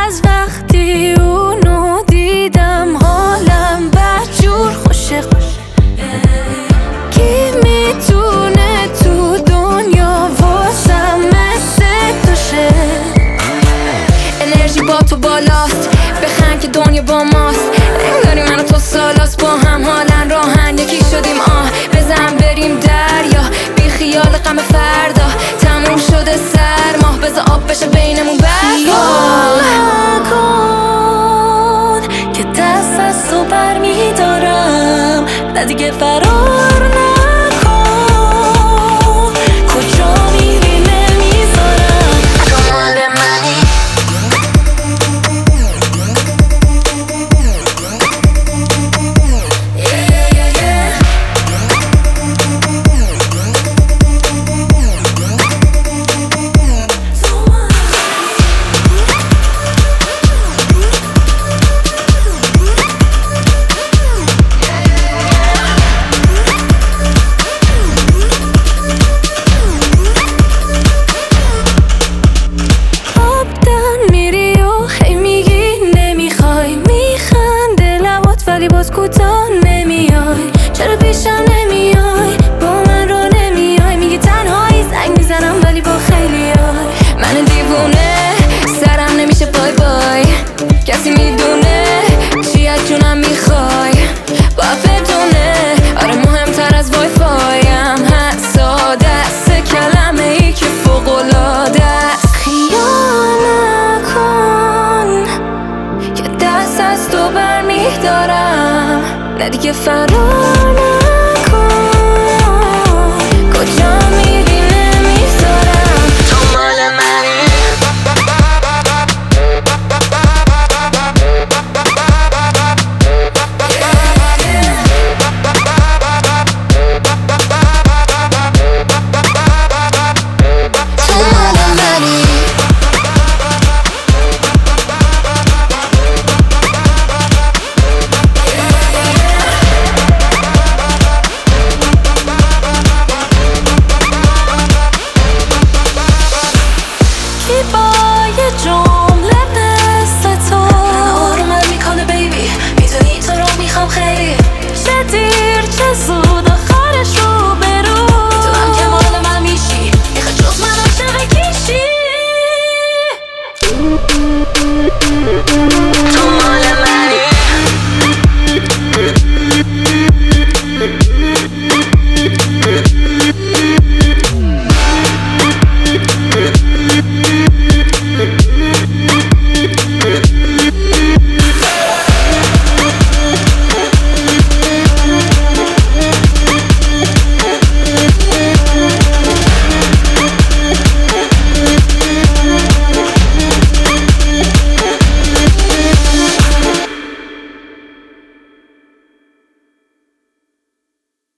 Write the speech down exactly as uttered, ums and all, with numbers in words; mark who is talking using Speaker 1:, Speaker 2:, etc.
Speaker 1: از وقتی اونو دیدم حالم بدجور خوشه. کی میتونه تو دنیا واسم مثل تو شه؟ انرژی با تو بالاست، بخند که دنیا با ماست. انگاری من و تو سالاست با هم حالن راهن یکی شدیم. آه بزن بریم دریا، بی خیال غم فردا. تموم شده سرما، بذار آب بشه بینمون برد. خیال نکن که دست از تو برمیدارم، نه دیگه فرار نکن. کجا میری نمیذارم، تو مال منی. باز کوتاه نمیای، چرا پیشم نمیای؟ با من رو نمیای، میگی تنهایی. زنگ میزنم ولی با خیلی های. من دیوونه سرم نمیشه بای بای. کسی میدونه چی از جونم میخوای؟ باید بدونه آره مهمتر از وای فایم هست. ساده است کلمه ای که فوق‌العاده است. خیال نکن که دست از تو برمیدارم، نه دیگه فرار نکن. کجا میری نمیذارم، تو مال منی. تو مال منی. با یه جمله مثل تو آرومم میکنه بیبی، میدونی تو رو میخوام خیلی. چه دیر چه زود آخرش رو برو، میدونم که مال من میشی، میخوای جز من عاشق کیشی.